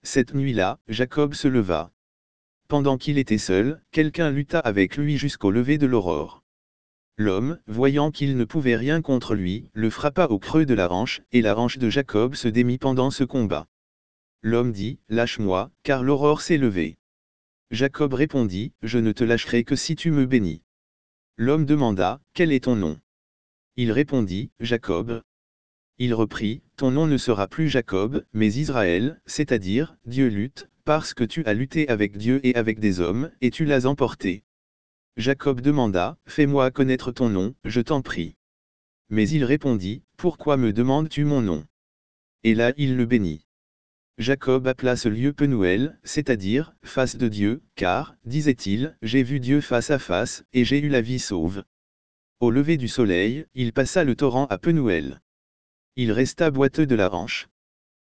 Cette nuit-là, Jacob se leva. Pendant qu'il était seul, quelqu'un lutta avec lui jusqu'au lever de l'aurore. L'homme, voyant qu'il ne pouvait rien contre lui, le frappa au creux de la hanche, et la hanche de Jacob se démit pendant ce combat. L'homme dit, lâche-moi, car l'aurore s'est levée. Jacob répondit, je ne te lâcherai que si tu me bénis. L'homme demanda, quel est ton nom? Il répondit, Jacob. Il reprit, ton nom ne sera plus Jacob, mais Israël, c'est-à-dire, Dieu lutte, parce que tu as lutté avec Dieu et avec des hommes, et tu l'as emporté. Jacob demanda, fais-moi connaître ton nom, je t'en prie. Mais il répondit, pourquoi me demandes-tu mon nom? Et là il le bénit. Jacob appela ce lieu Penuel, c'est-à-dire, face de Dieu, car, disait-il, j'ai vu Dieu face à face, et j'ai eu la vie sauve. Au lever du soleil, il passa le torrent à Penuel. Il resta boiteux de la hanche.